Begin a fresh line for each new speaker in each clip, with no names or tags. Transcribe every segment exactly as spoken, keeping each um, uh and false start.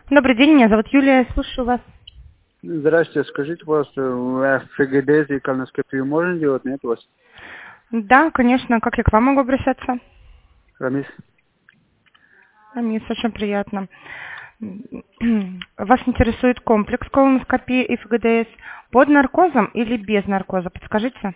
Добрый день, меня зовут Юлия, я слушаю вас.
Здравствуйте, скажите, пожалуйста, в ФГДС и колоноскопию можно делать, нет у вас?
Да, конечно, как я к вам могу обращаться?
Рамис?
Мне очень приятно. Вас интересует комплекс колоноскопии и ФГДС под наркозом или без наркоза? Подскажите.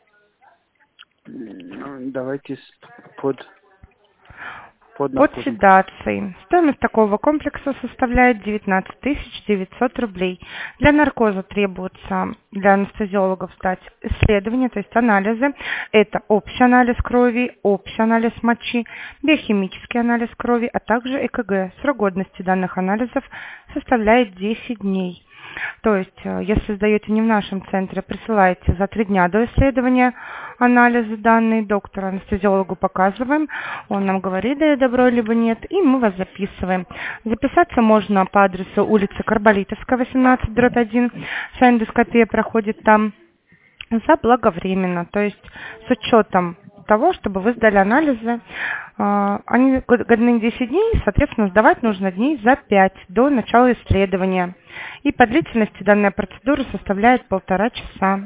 М, Давайте с- под, под
Под
наркозом.
седацией. Стоимость такого комплекса составляет девятнадцать тысяч девятьсот рублей. Для наркоза требуется для анестезиологов сдать исследования, то есть анализы. Это общий анализ крови, общий анализ мочи, биохимический анализ крови, а также ЭКГ. Срок годности данных анализов составляет десять дней. То есть, э, если сдаете не в нашем центре, присылаете за три дня до исследования анализы данные доктору, анестезиологу показываем, он нам говорит, да, добро, либо нет, и мы вас записываем. Записаться можно по адресу улица Карболитовская, восемнадцать, дробь один, вся эндоскопия проходит там заблаговременно, то есть с учетом того, чтобы вы сдали анализы. А, Они годны десять дней, соответственно, сдавать нужно дней за пять до начала исследования. И по длительности данная процедура составляет полтора часа.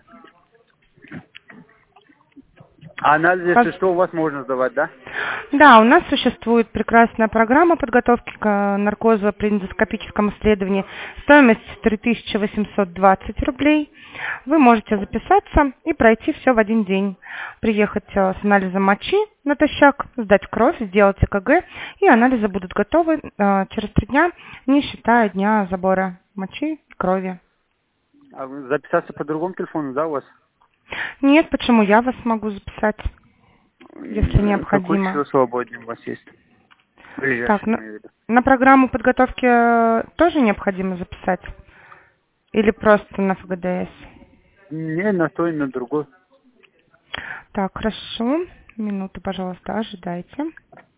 А анализ,
Пож-
если что, у вас можно сдавать, да?
Да, у нас существует прекрасная программа подготовки к э, наркозу при эндоскопическом исследовании. Стоимость три тысячи восемьсот двадцать рублей. Вы можете записаться и пройти все в один день. Приехать э, с анализом мочи натощак, сдать кровь, сделать ЭКГ, и анализы будут готовы э, через три дня, не считая дня забора мочи и крови.
А вы записаться по другому телефону, да, у вас?
Нет, почему я вас могу записать, если
М, Какой
необходимо?
число свободный у вас есть?
Так,
Ближайший,
на,
имею в виду.
на программу подготовки э, тоже необходимо записать? Или просто на ФГДС?
Не, на то и на другой.
Так, хорошо. Минуту, пожалуйста, ожидайте.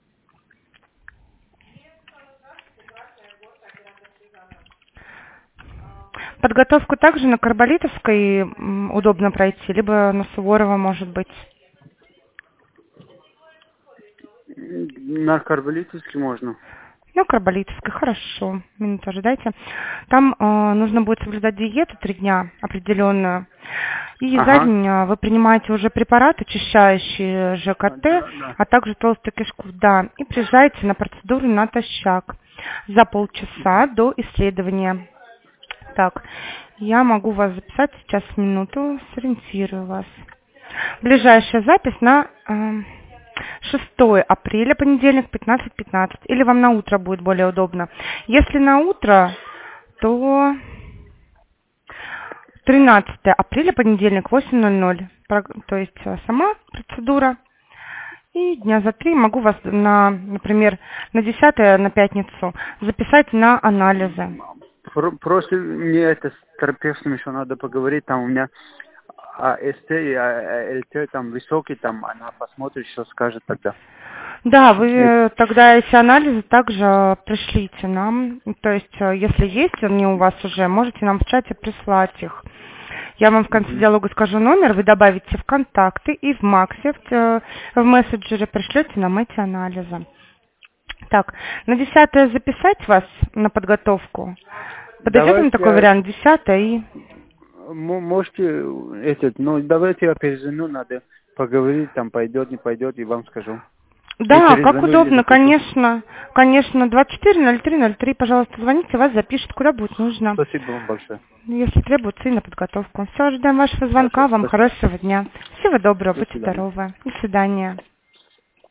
Подготовку также на Карболитовской м, удобно пройти, либо на Суворова, может быть.
М, На карболитовский можно.
Ну, Карболитовской, хорошо. Минуту ожидайте. Там э, нужно будет соблюдать диету три дня определенную. И за
Ага.
день э, вы принимаете уже препарат, очищающий
А,
ЖКТ,
Да, да.
а также толстую кишку, да. И приезжаете на процедуру натощак за полчаса до исследования. Так, я могу вас записать сейчас минуту, сориентирую вас. Ближайшая запись на э, шестое апреля, понедельник, пятнадцать пятнадцать. Или вам на утро будет более удобно. Если на утро, то тринадцатое апреля, понедельник, восемь ноль ноль. Прог- То есть э, сама процедура. И дня за три могу вас, на, например, на десятое, на пятницу записать на анализы.
Про- Просто мне это с терапевтом еще надо поговорить, там у меня АСТ и АЛТ там высокий, там она посмотрит, что скажет тогда.
Да, вы
Э,
э, тогда эти анализы также э, пришлите нам. То есть, э, если есть они у вас уже, можете нам в чате прислать их. Я вам в конце
мгм.
диалога скажу номер, вы добавите в контакты и в Максе, в, э, в мессенджере пришлете нам эти анализы. Так, на десятое записать вас на подготовку. Подойдет вам
Давайте
такой
я,
вариант? Десятое и...
м- можете этот, ну давайте я перезвоню, надо поговорить, там пойдет, не пойдет, и вам скажу. И
Да, как
перезвоню или
удобно,
запишу.
конечно. Конечно, двадцать четыре ноль три ноль три, пожалуйста, звоните, вас запишут, куда будет нужно.
Спасибо вам большое.
Если требуется, и на подготовку. Все, ожидаем вашего
Хорошо,
звонка. Вам
спасибо.
хорошего дня. Всего доброго,
До
будьте
свидания.
здоровы. До свидания.